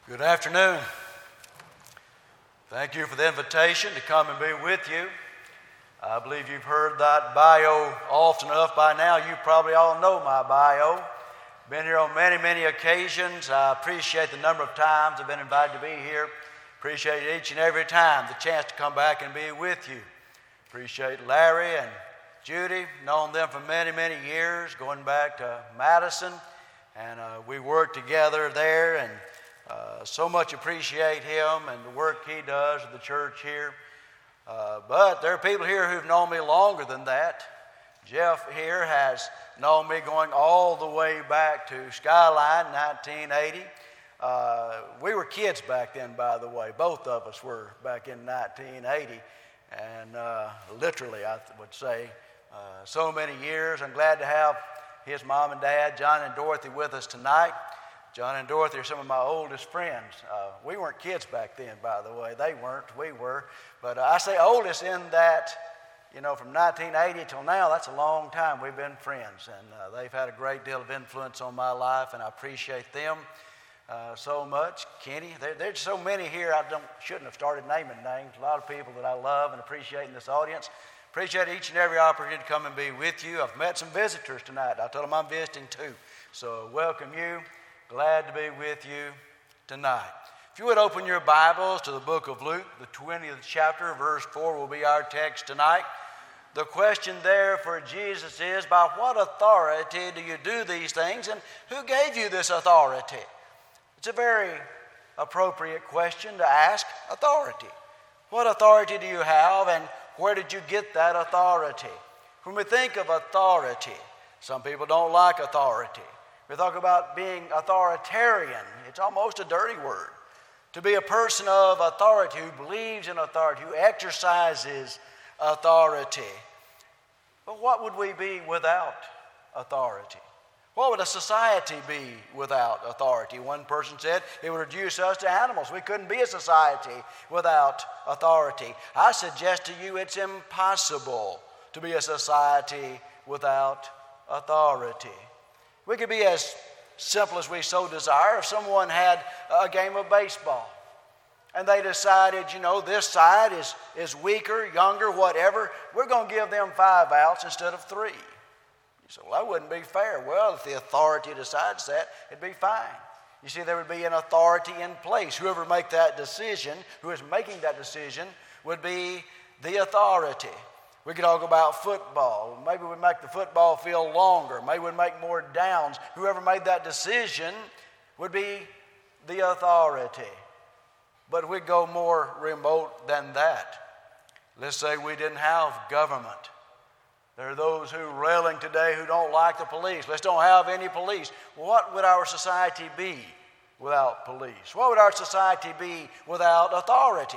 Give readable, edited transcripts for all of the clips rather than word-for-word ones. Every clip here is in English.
Good afternoon. Thank you for the invitation to come and be with you. I believe you've heard that bio often enough by now. You probably all know my bio. Been here on many occasions. I appreciate the number of times I've been invited to be here. Appreciate each and every time the chance to come back and be with you. Appreciate Larry and Judy. Known them for many years, going back to Madison. And we worked together there, and so much appreciate him and the work he does at the church here. But there are people here who've known me longer than that. Jeff here has known me going all the way back to Skyline, 1980. We were kids back then, by the way. Both of us were back in 1980. And literally, I would say, so many years. I'm glad to have his mom and dad, John and Dorothy, with us tonight. John and Dorothy are some of my oldest friends. We weren't kids back then, by the way. They weren't, we were. But I say oldest in that, from 1980 till now, that's a long time we've been friends. And they've had a great deal of influence on my life, and I appreciate them so much. Kenny, there's so many here, shouldn't have started naming names. A lot of people that I love and appreciate in this audience. Appreciate each and every opportunity to come and be with you. I've met some visitors tonight. I told them I'm visiting too. So welcome you. Glad to be with you tonight. If you would open your Bibles to the book of Luke, the 20th chapter, verse 4 will be our text tonight. The question there for Jesus is, by what authority do you do these things, and who gave you this authority? It's a very appropriate question to ask. Authority. What authority do you have, and where did you get that authority? When we think of authority, some people don't like authority. We talk about being authoritarian. It's almost a dirty word. To be a person of authority, who believes in authority, who exercises authority. But what would we be without authority? What would a society be without authority? One person said it would reduce us to animals. We couldn't be a society without authority. I suggest to you it's impossible to be a society without authority. We could be as simple as we so desire. If someone had a game of baseball and they decided, this side is weaker, younger, whatever, we're going to give them 5 outs instead of 3. You say, well, that wouldn't be fair. Well, if the authority decides that, it'd be fine. You see, there would be an authority in place. Whoever make that decision, who is making that decision, would be the authority. We could talk about football. Maybe we'd make the football field longer. Maybe we'd make more downs. Whoever made that decision would be the authority. But we'd go more remote than that. Let's say we didn't have government. There are those who are railing today who don't like the police. Let's don't have any police. What would our society be without police? What would our society be without authority?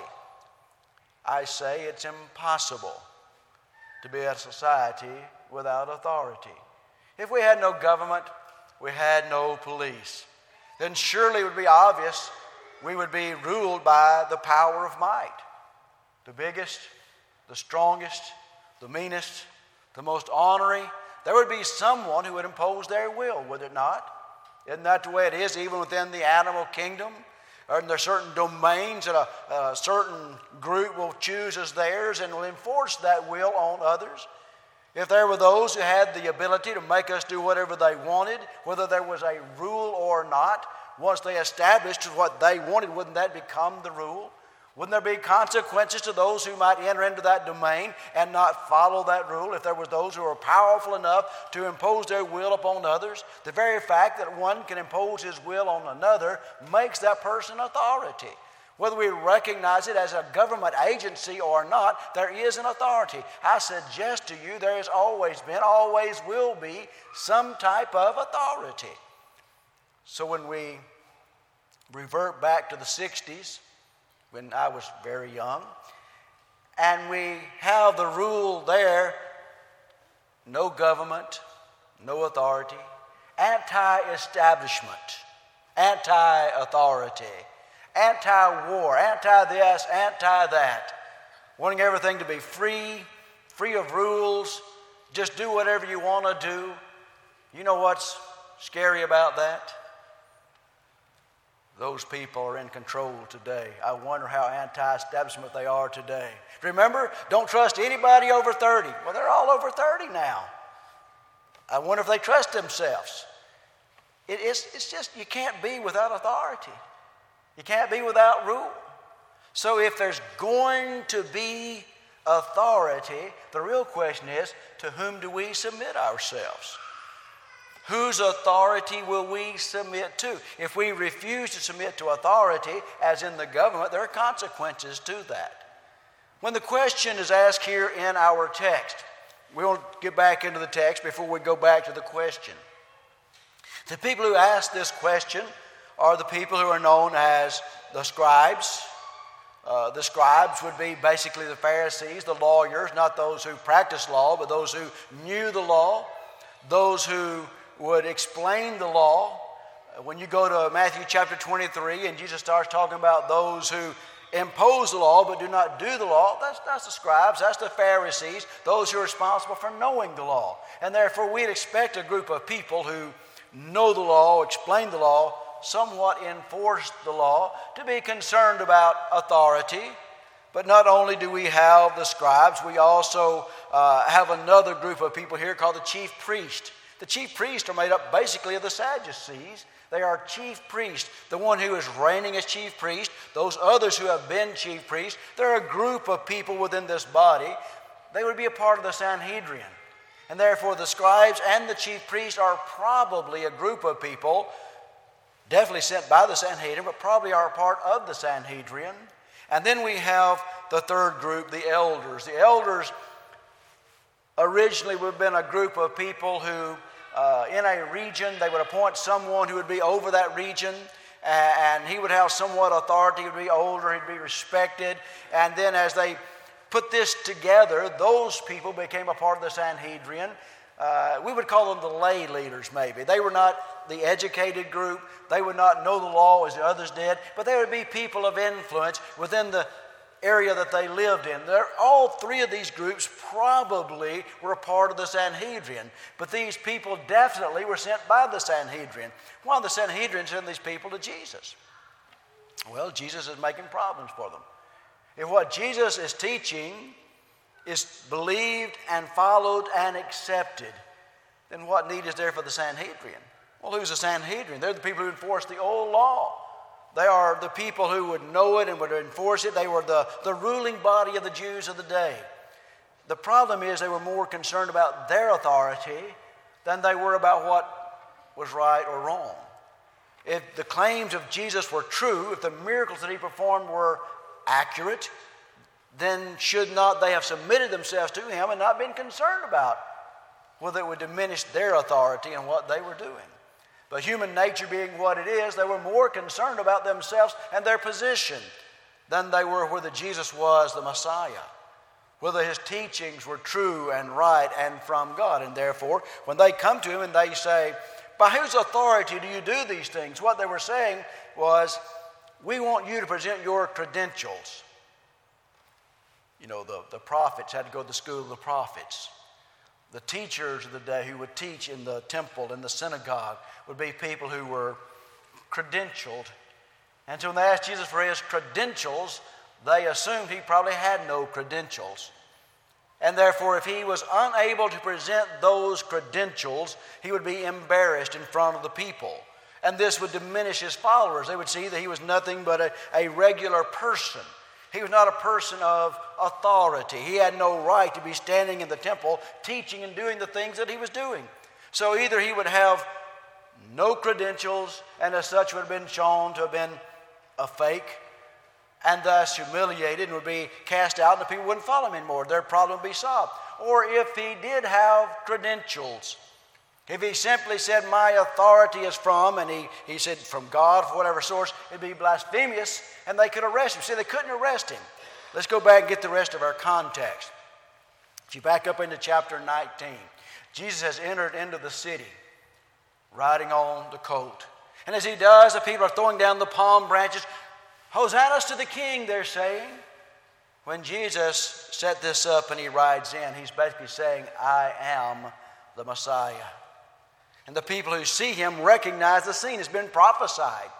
I say it's impossible to be a society without authority. If we had no government, we had no police, then surely it would be obvious we would be ruled by the power of might. The biggest, the strongest, the meanest, the most ornery. There would be someone who would impose their will, would it not? Isn't that the way it is even within the animal kingdom? Or there are certain domains that a certain group will choose as theirs and will enforce that will on others. If there were those who had the ability to make us do whatever they wanted, whether there was a rule or not, once they established what they wanted, wouldn't that become the rule? Wouldn't there be consequences to those who might enter into that domain and not follow that rule? If there were those who were powerful enough to impose their will upon others, the very fact that one can impose his will on another makes that person authority. Whether we recognize it as a government agency or not, there is an authority. I suggest to you there has always been, always will be, some type of authority. So when we revert back to the 60s, when I was very young, and we have the rule there, no government, no authority, anti-establishment, anti-authority, anti-war, anti-this, anti-that, wanting everything to be free of rules, just do whatever you want to do. You know what's scary about that? those people are in control today. I wonder how anti-establishment they are today. Remember, don't trust anybody over 30. Well, they're all over 30 now. I wonder if they trust themselves. It's just, you can't be without authority. You can't be without rule. So if there's going to be authority, the real question is, to whom do we submit ourselves? Whose authority will we submit to? If we refuse to submit to authority, as in the government, there are consequences to that. When the question is asked here in our text, we'll get back into the text before we go back to the question. The people who ask this question are the people who are known as the scribes. The scribes would be basically the Pharisees, the lawyers, not those who practiced law, but those who knew the law, those who would explain the law. When you go to Matthew chapter 23 and Jesus starts talking about those who impose the law but do not do the law, that's the scribes, that's the Pharisees, those who are responsible for knowing the law. And therefore we'd expect a group of people who know the law, explain the law, somewhat enforce the law, to be concerned about authority. But not only do we have the scribes, we also have another group of people here called the chief priest. The chief priests are made up basically of the Sadducees. They are chief priests, the one who is reigning as chief priest, those others who have been chief priests. They're a group of people within this body. They would be a part of the Sanhedrin. And therefore the scribes and the chief priests are probably a group of people, definitely sent by the Sanhedrin, but probably are a part of the Sanhedrin. And then we have the third group, the elders. The elders originally would have been a group of people who, in a region, they would appoint someone who would be over that region, and he would have somewhat authority, he would be older, he'd be respected. And then as they put this together, those people became a part of the Sanhedrin. We would call them the lay leaders maybe. They were not the educated group. They would not know the law as the others did, but they would be people of influence within the area that they lived in. All three of these groups probably were a part of the Sanhedrin, but these people definitely were sent by the Sanhedrin. Why did the Sanhedrin send these people to Jesus? Well, Jesus is making problems for them. If what Jesus is teaching is believed and followed and accepted, then what need is there for the Sanhedrin? Well, who's the Sanhedrin? They're the people who enforce the old law. They are the people who would know it and would enforce it. They were the ruling body of the Jews of the day. The problem is they were more concerned about their authority than they were about what was right or wrong. If the claims of Jesus were true, if the miracles that he performed were accurate, then should not they have submitted themselves to him and not been concerned about whether it would diminish their authority and what they were doing? But human nature being what it is, they were more concerned about themselves and their position than they were whether Jesus was the Messiah, whether his teachings were true and right and from God. And therefore, when they come to him and they say, by whose authority do you do these things? What they were saying was, we want you to present your credentials. You know, the prophets had to go to the school of the prophets. The teachers of the day who would teach in the temple, in the synagogue, would be people who were credentialed. And so when they asked Jesus for his credentials, they assumed he probably had no credentials. And therefore, if he was unable to present those credentials, he would be embarrassed in front of the people. And this would diminish his followers. They would see that he was nothing but a regular person. He was not a person of authority. He had no right to be standing in the temple teaching and doing the things that he was doing. So either he would have no credentials and as such would have been shown to have been a fake and thus humiliated and would be cast out and the people wouldn't follow him anymore. Their problem would be solved. Or if he did have credentials, if he simply said, my authority is from, and he said from God, for whatever source, it'd be blasphemous, and they could arrest him. See, they couldn't arrest him. Let's go back and get the rest of our context. If you back up into chapter 19, Jesus has entered into the city, riding on the colt. And as he does, the people are throwing down the palm branches. Hosanna to the King, they're saying. When Jesus set this up and he rides in, he's basically saying, I am the Messiah. And the people who see him recognize the scene has been prophesied.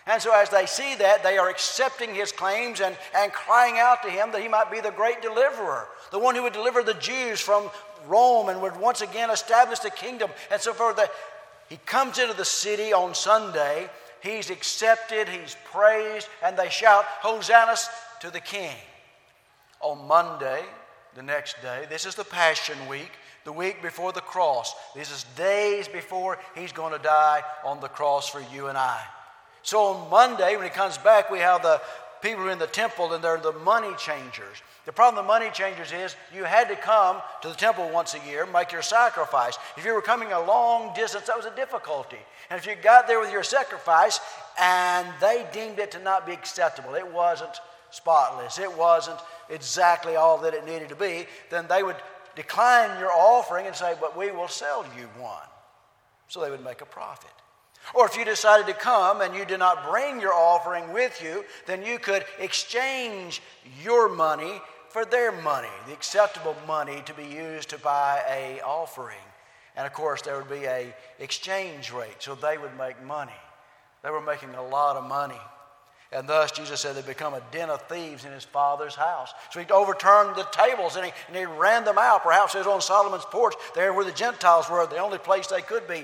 And so as they see that, they are accepting his claims and crying out to him that he might be the great deliverer, the one who would deliver the Jews from Rome and would once again establish the kingdom. And so forth. He comes into the city on Sunday, he's accepted, he's praised, and they shout, Hosanna to the King. On Monday, the next day, this is the Passion Week, the week before the cross. This is days before he's going to die on the cross for you and I. So on Monday, when he comes back, we have the people who are in the temple, and they're the money changers. The problem with money changers is you had to come to the temple once a year, make your sacrifice. If you were coming a long distance, that was a difficulty. And if you got there with your sacrifice and they deemed it to not be acceptable, it wasn't spotless, it wasn't exactly all that it needed to be, then they would decline your offering and say, but we will sell you one. So they would make a profit. Or if you decided to come and you did not bring your offering with you, then you could exchange your money for their money, the acceptable money to be used to buy an offering. And of course there would be an exchange rate, so they would make money. They were making a lot of money. And thus Jesus said they'd become a den of thieves in his Father's house. So he overturned the tables and he ran them out. Perhaps it was on Solomon's porch, there where the Gentiles were, the only place they could be.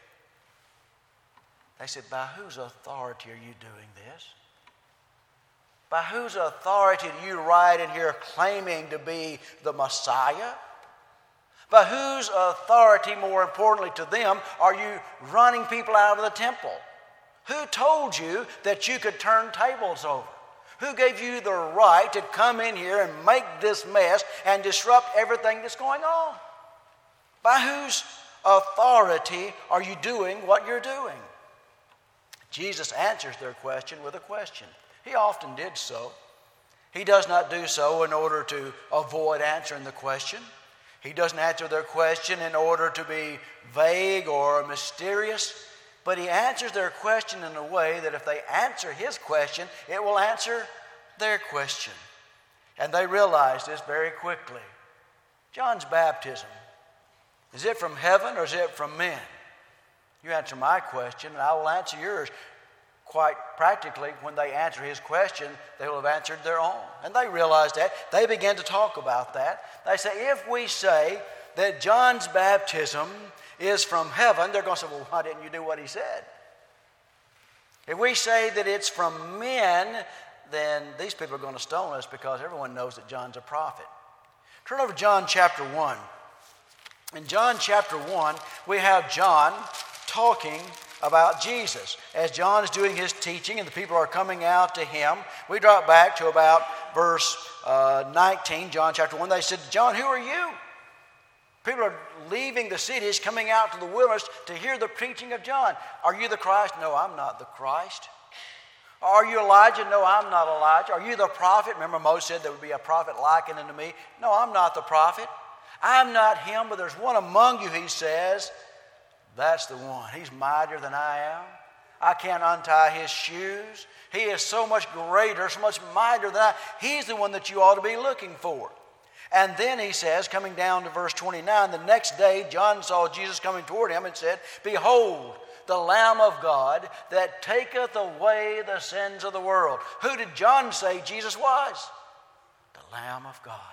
They said, by whose authority are you doing this? By whose authority do you ride in here claiming to be the Messiah? By whose authority, more importantly to them, are you running people out of the temple? Who told you that you could turn tables over? Who gave you the right to come in here and make this mess and disrupt everything that's going on? By whose authority are you doing what you're doing? Jesus answers their question with a question. He often did so. He does not do so in order to avoid answering the question. He doesn't answer their question in order to be vague or mysterious, but he answers their question in a way that if they answer his question, it will answer their question. And they realize this very quickly. John's baptism, is it from heaven or is it from men? You answer my question and I will answer yours. Quite practically, when they answer his question, they will have answered their own. And they realize that. They begin to talk about that. They say, if we say that John's baptism is from heaven, they're going to say, well, why didn't you do what he said? If we say that it's from men, then these people are going to stone us because everyone knows that John's a prophet. Turn over to John chapter 1. In John chapter 1, we have John talking about Jesus. As John is doing his teaching and the people are coming out to him, we drop back to about verse 19, John chapter 1. They said, John, who are you? People are leaving the cities, coming out to the wilderness to hear the preaching of John. Are you the Christ? No, I'm not the Christ. Are you Elijah? No, I'm not Elijah. Are you the prophet? Remember Moses said there would be a prophet likened unto me. No, I'm not the prophet. I'm not him, but there's one among you, he says. That's the one. He's mightier than I am. I can't untie his shoes. He is so much greater, so much mightier than I. He's the one that you ought to be looking for. And then he says, coming down to verse 29, the next day John saw Jesus coming toward him and said, behold, the Lamb of God that taketh away the sins of the world. Who did John say Jesus was? The Lamb of God.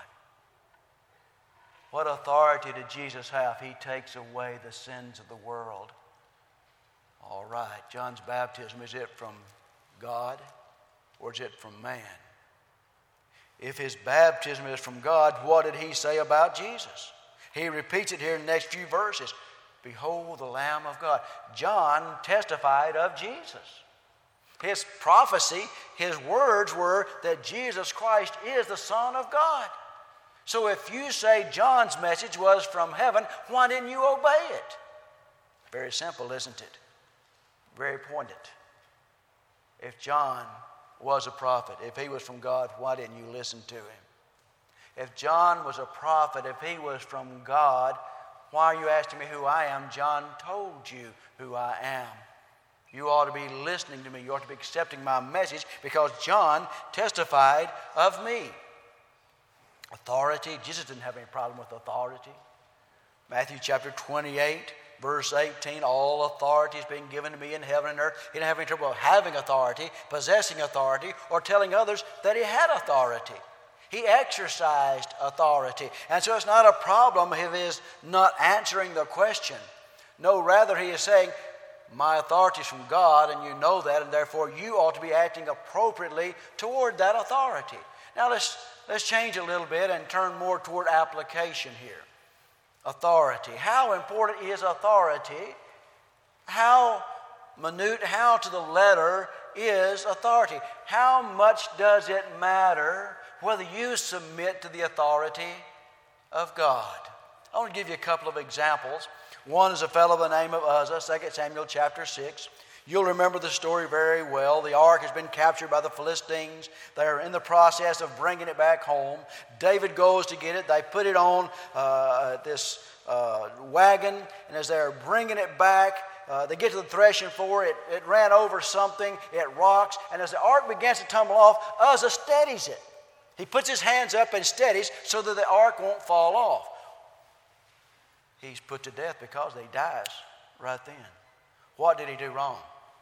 What authority did Jesus have? He takes away the sins of the world. All right, John's baptism, is it from God or is it from man? If his baptism is from God, what did he say about Jesus? He repeats it here in the next few verses. Behold the Lamb of God. John testified of Jesus. His prophecy, his words were that Jesus Christ is the Son of God. So if you say John's message was from heaven, why didn't you obey it? Very simple, isn't it? Very pointed. If John was a prophet, if he was from God, why didn't you listen to him? If John was a prophet, if he was from God, why are you asking me who I am? John told you who I am. You ought to be listening to me. You ought to be accepting my message because John testified of me. Authority. Jesus didn't have any problem with authority. Matthew chapter 28, verse 18, all authority has been given to me in heaven and earth. He didn't have any trouble having authority, possessing authority, or telling others that he had authority. He exercised authority. And so it's not a problem if he is not answering the question. No, rather he is saying, my authority is from God, and you know that, and therefore you ought to be acting appropriately toward that authority. Now let's change a little bit and turn more toward application here. Authority. How important is authority? How minute, how to the letter is authority? How much does it matter whether you submit to the authority of God? I want to give you a couple of examples. One is a fellow by the name of Uzzah, 2 Samuel chapter 6. You'll remember the story very well. The ark has been captured by the Philistines. They're in the process of bringing it back home. David goes to get it. They put it on this wagon, and as they're bringing it back, they get to the threshing floor. It ran over something. It rocks, and as the ark begins to tumble off, Uzzah steadies it. He puts his hands up and steadies so that the ark won't fall off. He's put to death because he dies right then. What did he do wrong?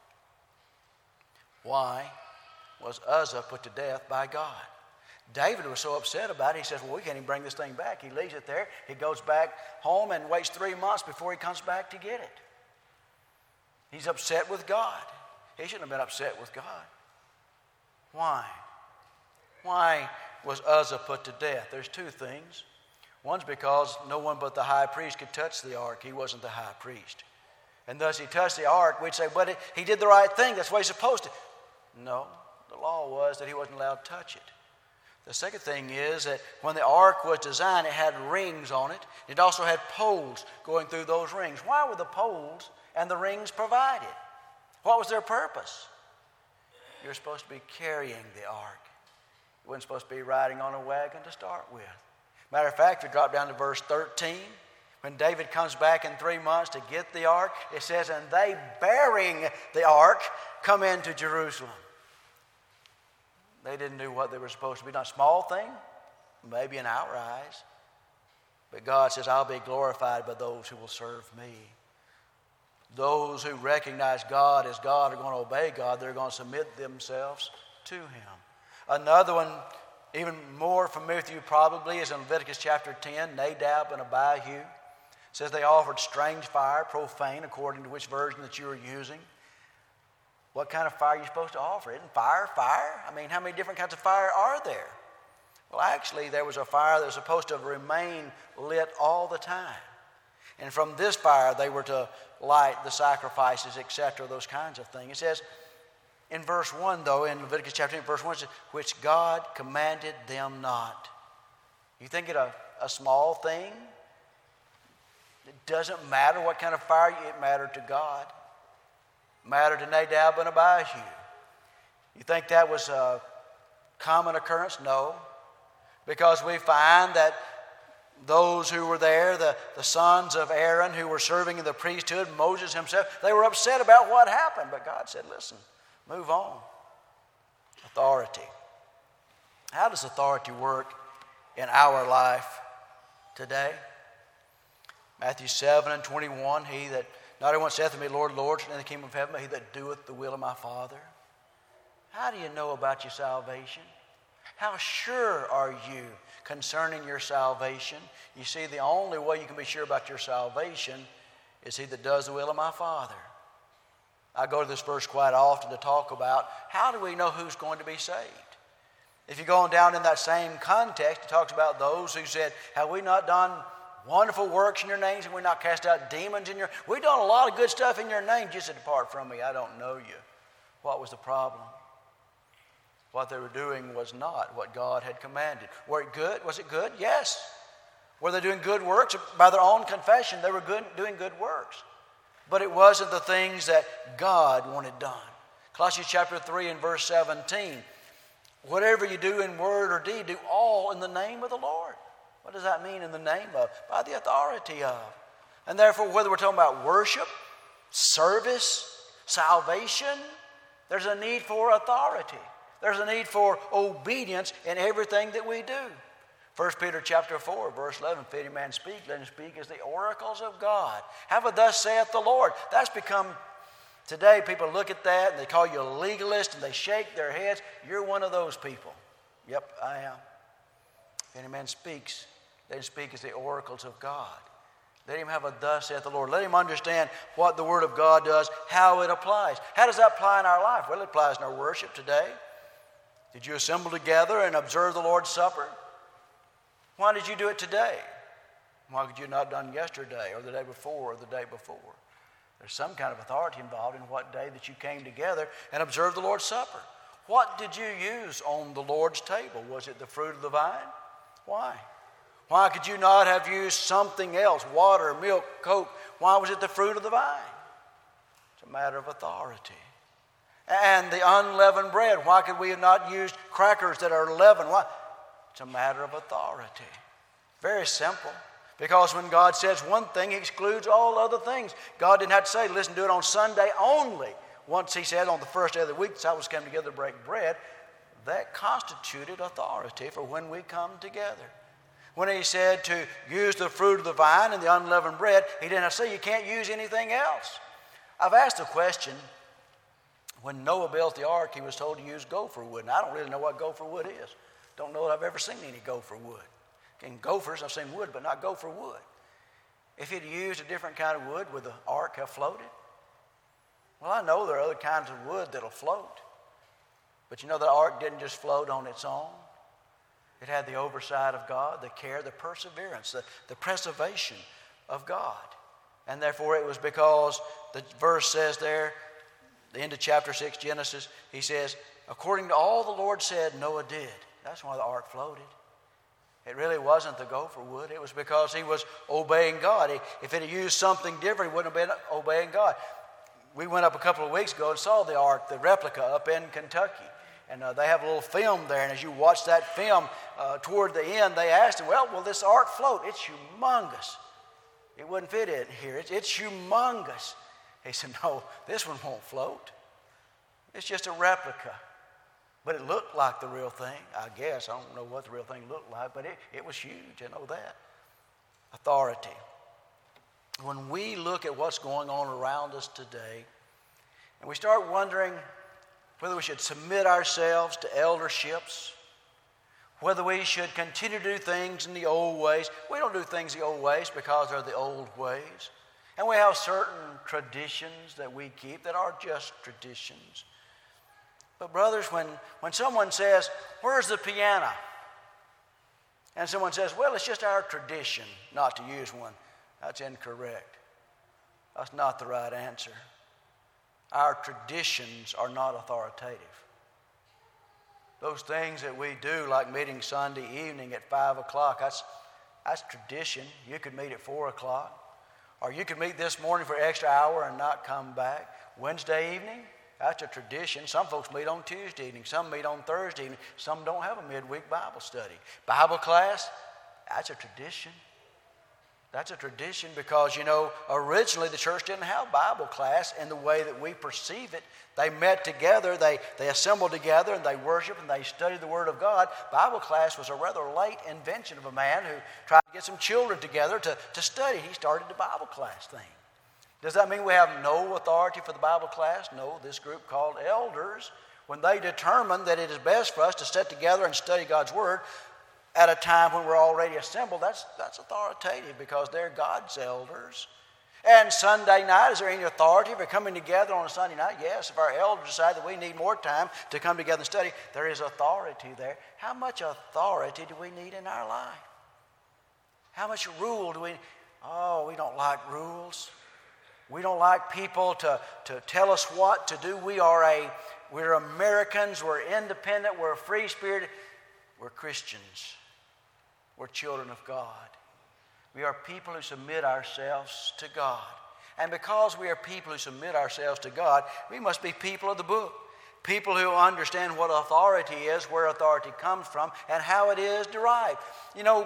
Why was Uzzah put to death by God? David was so upset about it, he says, well, we can't even bring this thing back. He leaves it there. He goes back home and waits 3 months before he comes back to get it. He's upset with God. He shouldn't have been upset with God. Why? Why was Uzzah put to death? There's two things. One's because no one but the high priest could touch the ark. He wasn't the high priest. And thus he touched the ark. We'd say, but he did the right thing. That's what he's supposed to. No, the law was that he wasn't allowed to touch it. The second thing is that when the ark was designed, it had rings on it. It also had poles going through those rings. Why were the poles and the rings provided? What was their purpose? You're supposed to be carrying the ark. You weren't supposed to be riding on a wagon to start with. Matter of fact, if you drop down to verse 13, when David comes back in 3 months to get the ark, it says, and they bearing the ark come into Jerusalem. They didn't do what they were supposed to be. Not a small thing, maybe in our eyes. But God says, I'll be glorified by those who will serve me. Those who recognize God as God are going to obey God. They're going to submit themselves to Him. Another one, even more familiar to you probably, is in Leviticus chapter 10, Nadab and Abihu. It says they offered strange fire, profane, according to which version that you are using. What kind of fire are you supposed to offer? Isn't fire fire? I mean, how many different kinds of fire are there? Well, actually, there was a fire that was supposed to remain lit all the time. And from this fire, they were to light the sacrifices, etc., those kinds of things. It says in verse 1, though, in Leviticus chapter 10, verse 1, it says, which God commanded them not. You think it a small thing? It doesn't matter what kind of fire, it mattered to God. It mattered to Nadab and Abihu. You think that was a common occurrence? No. Because we find that those who were there, the sons of Aaron who were serving in the priesthood, Moses himself, they were upset about what happened. But God said, listen, move on. Authority. How does authority work in our life today? Matthew 7:21, he that not everyone saith to me, Lord, Lord, in the kingdom of heaven, but he that doeth the will of my Father. How do you know about your salvation? How sure are you concerning your salvation? You see, the only way you can be sure about your salvation is he that does the will of my Father. I go to this verse quite often to talk about how do we know who's going to be saved? If you go on down in that same context, it talks about those who said, have we not done wonderful works in your names and we not cast out demons in your... We've done a lot of good stuff in your name. Just to depart from me, I don't know you. What was the problem? What they were doing was not what God had commanded. Were it good? Was it good? Yes. Were they doing good works? By their own confession, they were doing good works. But it wasn't the things that God wanted done. Colossians chapter 3 and verse 17. Whatever you do in word or deed, do all in the name of the Lord. What does that mean, in the name of? By the authority of. And therefore, whether we're talking about worship, service, salvation, there's a need for authority. There's a need for obedience in everything that we do. 1 Peter chapter 4, verse 11, if any man speak, let him speak as the oracles of God. Have a thus saith the Lord. That's become, today people look at that and they call you a legalist and they shake their heads. You're one of those people. Yep, I am. If any man speaks, let him speak as the oracles of God. Let him have a thus saith the Lord. Let him understand what the Word of God does, how it applies. How does that apply in our life? Well, it applies in our worship today. Did you assemble together and observe the Lord's Supper? Why did you do it today? Why could you not have done yesterday or the day before or the day before? There's some kind of authority involved in what day that you came together and observed the Lord's Supper. What did you use on the Lord's table? Was it the fruit of the vine? Why? Why could you not have used something else? Water, milk, Coke. Why was it the fruit of the vine? It's a matter of authority. And the unleavened bread. Why could we have not used crackers that are leavened? Why? It's a matter of authority. Very simple. Because when God says one thing, He excludes all other things. God didn't have to say, listen, do it on Sunday only. Once He said on the first day of the week, the disciples came together to break bread. That constituted authority for when we come together. When He said to use the fruit of the vine and the unleavened bread, He didn't have to say you can't use anything else. I've asked a question. When Noah built the ark, he was told to use gopher wood. And I don't really know what gopher wood is. Don't know that I've ever seen any gopher wood. In gophers, I've seen wood, but not gopher wood. If he'd used a different kind of wood, would the ark have floated? Well, I know there are other kinds of wood that'll float. But you know, the ark didn't just float on its own. It had the oversight of God, the care, the perseverance, the preservation of God. And therefore it was because the verse says there, the end of chapter 6, Genesis, he says, according to all the Lord said, Noah did. That's why the ark floated. It really wasn't the gopher wood. It was because he was obeying God. If it had used something different, he wouldn't have been obeying God. We went up a couple of weeks ago and saw the ark, the replica, up in Kentucky. And they have a little film there. And as you watch that film, toward the end, they asked him, well, will this ark float? It's humongous. It wouldn't fit in here. It's humongous. He said, no, this one won't float. It's just a replica. But it looked like the real thing, I guess. I don't know what the real thing looked like, but it was huge. I know that. Authority. When we look at what's going on around us today, and we start wondering whether we should submit ourselves to elderships, whether we should continue to do things in the old ways. We don't do things the old ways because they're the old ways. And we have certain traditions that we keep that are just traditions. But brothers, when someone says, where's the piano? And someone says, well, it's just our tradition not to use one. That's incorrect. That's not the right answer. Our traditions are not authoritative. Those things that we do, like meeting Sunday evening at 5 o'clock, that's tradition. You could meet at 4 o'clock. Or you could meet this morning for an extra hour and not come back. Wednesday evening, that's a tradition. Some folks meet on Tuesday evening. Some meet on Thursday evening. Some don't have a midweek Bible study. Bible class, that's a tradition. That's a tradition because, you know, originally the church didn't have Bible class in the way that we perceive it. They met together, they assembled together, and they worshiped and they studied the Word of God. Bible class was a rather late invention of a man who tried to get some children together to study. He started the Bible class thing. Does that mean we have no authority for the Bible class? No, this group called elders, when they determined that it is best for us to sit together and study God's Word at a time when we're already assembled, that's authoritative because they're God's elders. And Sunday night, is there any authority for coming together on a Sunday night? Yes, if our elders decide that we need more time to come together and study, there is authority there. How much authority do we need in our life? How much rule do we need? Oh, we don't like rules. We don't like people to tell us what to do. We're Americans, we're independent, we're free-spirited. We're Christians. We're children of God. We are people who submit ourselves to God. And because we are people who submit ourselves to God, we must be people of the book. People who understand what authority is, where authority comes from, and how it is derived. You know,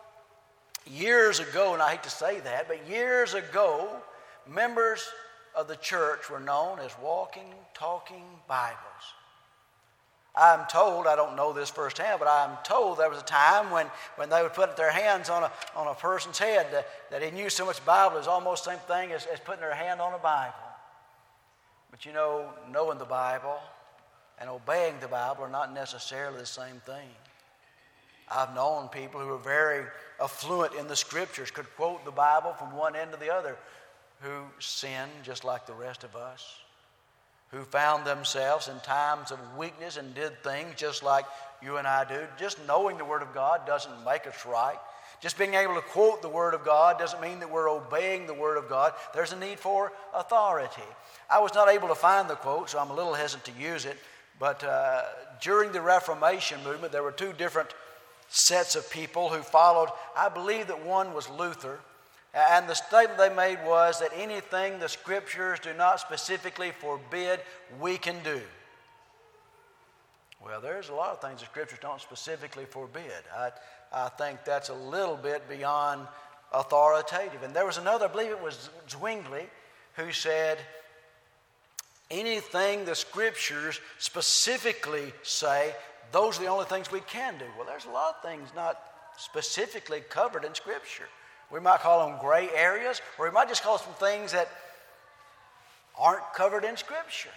years ago, and I hate to say that, but years ago, members of the church were known as walking, talking Bibles. I'm told, I don't know this firsthand, but I'm told there was a time when they would put their hands on a person's head that he knew so much Bible. It was almost the same thing as putting their hand on a Bible. But you know, knowing the Bible and obeying the Bible are not necessarily the same thing. I've known people who are very affluent in the Scriptures, could quote the Bible from one end to the other, who sinned just like the rest of us, who found themselves in times of weakness and did things just like you and I do. Just knowing the Word of God doesn't make us right. Just being able to quote the Word of God doesn't mean that we're obeying the Word of God. There's a need for authority. I was not able to find the quote, so I'm a little hesitant to use it, but during the Reformation movement, there were two different sets of people who followed. I believe that one was Luther, and the statement they made was that anything the Scriptures do not specifically forbid, we can do. Well, there's a lot of things the Scriptures don't specifically forbid. I think that's a little bit beyond authoritative. And there was another, I believe it was Zwingli, who said, anything the Scriptures specifically say, those are the only things we can do. Well, there's a lot of things not specifically covered in Scripture. We might call them gray areas, or we might just call them things that aren't covered in Scripture.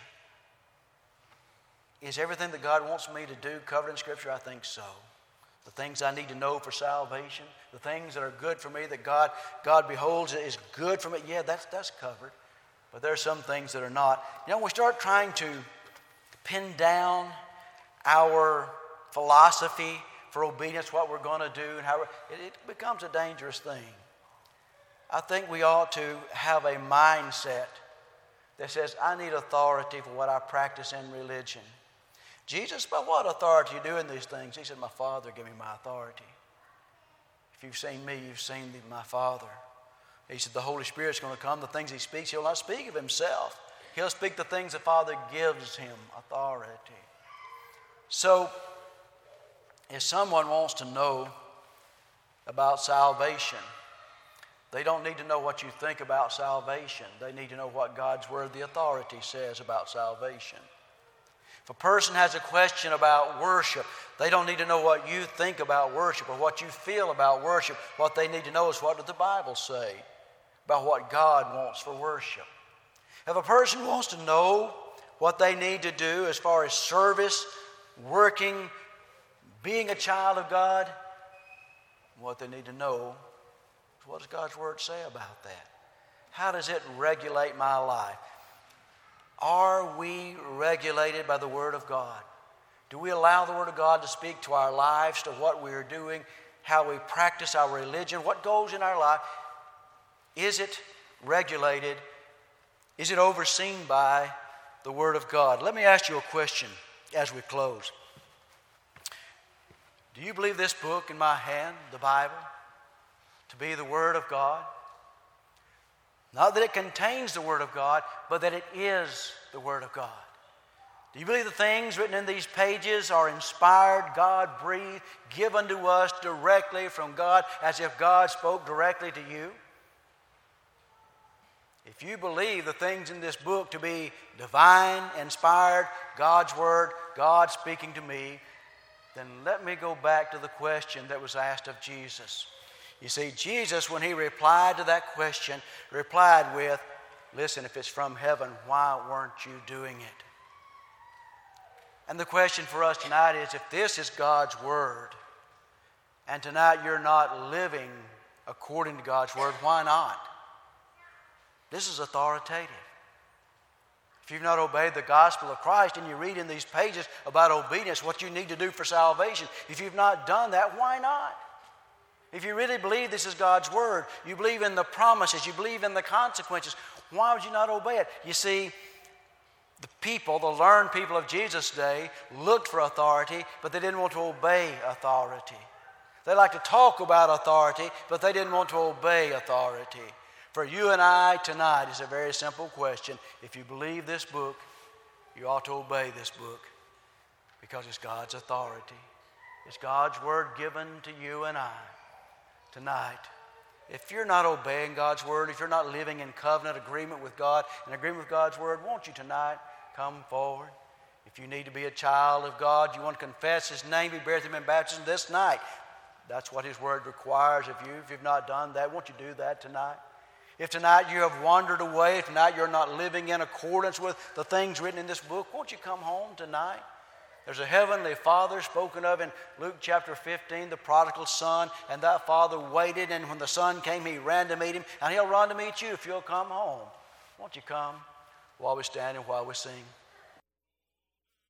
Is everything that God wants me to do covered in Scripture? I think so. The things I need to know for salvation, the things that are good for me, that God beholds is good for me, yeah, that's covered. But there are some things that are not. You know, when we start trying to pin down our philosophy for obedience, what we're going to do, and how it becomes a dangerous thing. I think we ought to have a mindset that says, I need authority for what I practice in religion. Jesus, by what authority are you doing these things? He said, my Father gave me my authority. If you've seen me, you've seen my Father. He said, the Holy Spirit's going to come. The things He speaks, He'll not speak of Himself. He'll speak the things the Father gives Him authority. So, if someone wants to know about salvation, they don't need to know what you think about salvation. They need to know what God's Word, the authority, says about salvation. If a person has a question about worship, they don't need to know what you think about worship or what you feel about worship. What they need to know is what does the Bible say about what God wants for worship. If a person wants to know what they need to do as far as service, working, being a child of God, what they need to know is what does God's Word say about that? How does it regulate my life? Are we regulated by the Word of God? Do we allow the Word of God to speak to our lives, to what we are doing, how we practice our religion, what goes in our life? Is it regulated? Is it overseen by the Word of God? Let me ask you a question as we close. Do you believe this book in my hand, the Bible, to be the Word of God? Not that it contains the Word of God, but that it is the Word of God. Do you believe the things written in these pages are inspired, God-breathed, given to us directly from God, as if God spoke directly to you? If you believe the things in this book to be divine, inspired, God's Word, God speaking to me, then let me go back to the question that was asked of Jesus. You see, Jesus, when He replied to that question, replied with, listen, if it's from heaven, why weren't you doing it? And the question for us tonight is, if this is God's Word, and tonight you're not living according to God's Word, why not? This is authoritative. If you've not obeyed the gospel of Christ and you read in these pages about obedience, what you need to do for salvation, if you've not done that, why not? If you really believe this is God's Word, you believe in the promises, you believe in the consequences, why would you not obey it? You see, the learned people of Jesus' day looked for authority, but they didn't want to obey authority. They like to talk about authority, but they didn't want to obey authority. For you and I tonight, it's a very simple question. If you believe this book, you ought to obey this book because it's God's authority. It's God's Word given to you and I tonight. If you're not obeying God's Word, if you're not living in covenant agreement with God, in agreement with God's Word, won't you tonight come forward? If you need to be a child of God, you want to confess His name, be buried with Him in baptism this night. That's what His Word requires of you. If you've not done that, won't you do that tonight? If tonight you have wandered away, if tonight you're not living in accordance with the things written in this book, won't you come home tonight? There's a heavenly Father spoken of in Luke chapter 15, the prodigal son, and that father waited, and when the son came, he ran to meet him, and he'll run to meet you if you'll come home. Won't you come while we stand and while we sing?